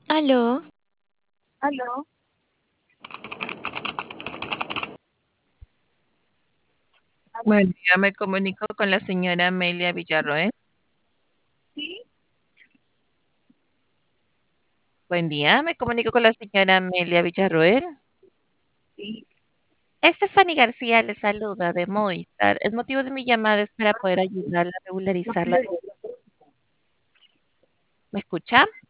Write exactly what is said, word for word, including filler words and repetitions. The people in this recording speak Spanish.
Aló, Aló, aló, Buen día, me comunico con la señora Amelia Villarroel. sí, Buen día, me comunico con la señora Amelia Villarroel. sí. Stephanie García le saluda de Movistar. El motivo de mi llamada es para poder ayudarla a regularizar la... ¿Me escucha?